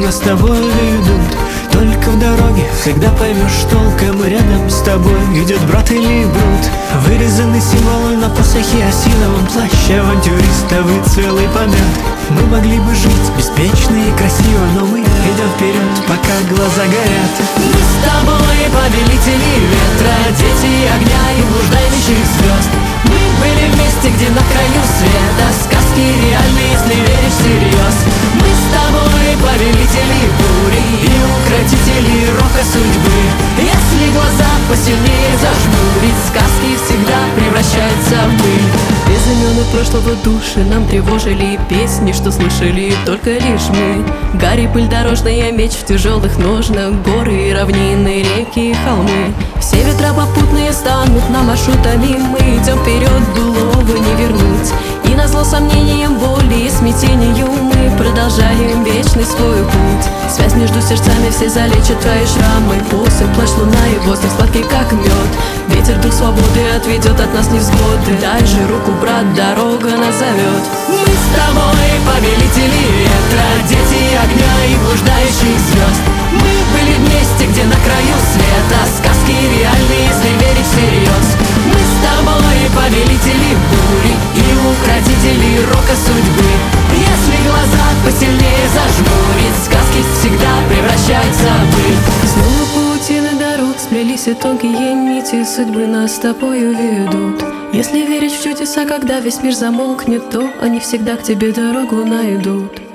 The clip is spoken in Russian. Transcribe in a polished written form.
нас с тобой ведут. Только в дороге всегда поймешь толком. Рядом с тобой идет брат или брут. Вырезаны символы на посохе осиновом плаще авантюристовый целый помет. Мы могли бы жить беспечно и красиво, но мы идем вперед, пока глаза горят. Мы с тобой повелители ветра, дети огня и блуждающих звезд. Мы были вместе, где на краю света, сказки реальны, если веришь всерьез. Мы с тобой повелители бури и укротители рока судьбы. Если глаза посильнее зажмурить, сказки всегда превращаются в пыль. Без имен и прошлого души нам тревожили песни, что слышали только лишь мы. Гарри, пыль дорожная, меч в тяжелых ножнах, горы и равнины, реки и холмы. Все ветра попутные станут нам маршрутами. Мы идем вперед, былого не вернуть. И назло сомнениям, боли и смятению мы продолжаем вечный свой путь. Связь между сердцами все залечат твои шрамы. Посох, плащ, луна и воздух сладкий как мед. Ветер, дух свободы отведет от нас невзгоды. Дай же руку, брат, дорога нас зовет. Мы с тобой повелители ветра, дети огня и блуждающих звезд. Мы были вместе, где на краю света, сказки реальны, если верить всерьез. Мы с тобой повелители бури и укротители рока судьбы. Если глаза посильнее зажмурить, сказки всегда превращаются в пыль. Снова паутины дорог сплелись, и тонкие нити судьбы нас с тобою ведут. Если верить в чудеса, когда весь мир замолкнет, то они всегда к тебе дорогу найдут.